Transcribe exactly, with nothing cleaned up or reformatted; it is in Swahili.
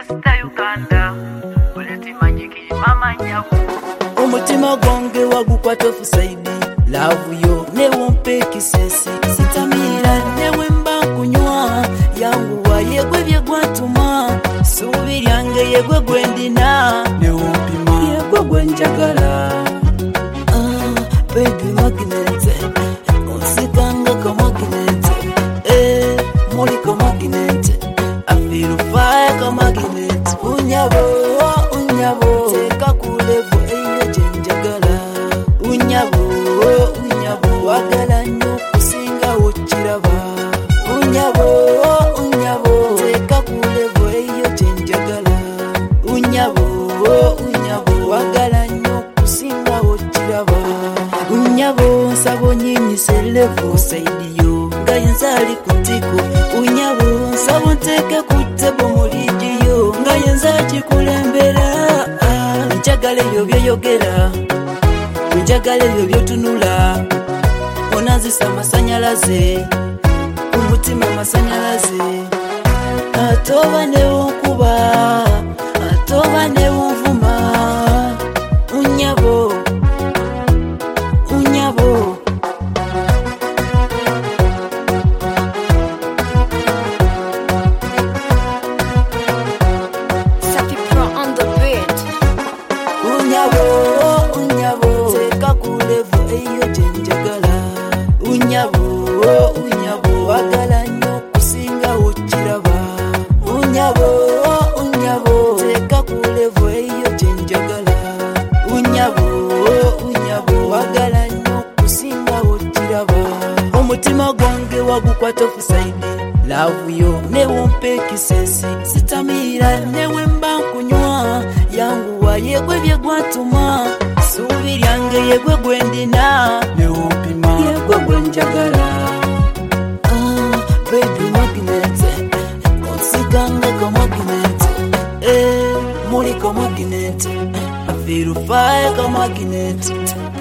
Rasta Uganda Buleti Majiki mama nyaku Umutima gwange wagukwata fusaidi Love yo newo mpe kisesi Sitamira newe mba kunywa Yangu wa yegwe bye gwatuma Subiri yange yegwe gwendina Newo mpima yegwe gwenjagala Ah, baby magnet Onsikanga ka magnet Eh, muli ka magnet I feel fire ka magnet Unyabo, unyabo Teka kulevo eyo jenjagala Unyabo, unyabo Wagala nyo kusinga uchiraba Unyabo, unyabo Teka kulevo eyo jenjagala Unyabo, unyabo Wagala nyo kusinga uchiraba Unyabo, sabo nyinyi selevo Saidi yo, ngaye nzali kutiko Unyabo, sabo nteke kutebo mulijiyo Ngaye nzaji kulembera Njagale yo byoyogera Njagale yo byotunula Onazisa masanyalaze Umutima masanyalaze Atoba newo kuba Atoba newo mvuma Unyabo Unyabo Safi Pro on the beat. Unyabo, unyabo Teka kulevo eyo jenjagala Unyabo, unyabo Wagala nyo kusinga uchiraba Unyabo, unyabo Teka kulevo eyo jenjagala Unyabo, unyabo Wagala nyo kusinga uchiraba Umutima gwange wagukwata fusaidi Love yo newo mpe kisesi Sitamira newe mba kunywa Yangu wa yegwe bye gwatuma Subiri yange yegwe gwendina Newo mpima yegwe gwenjagala Ah, baby magnet Onsikanga ka magnet Eh, muli ka magnet I feel fire ka magnet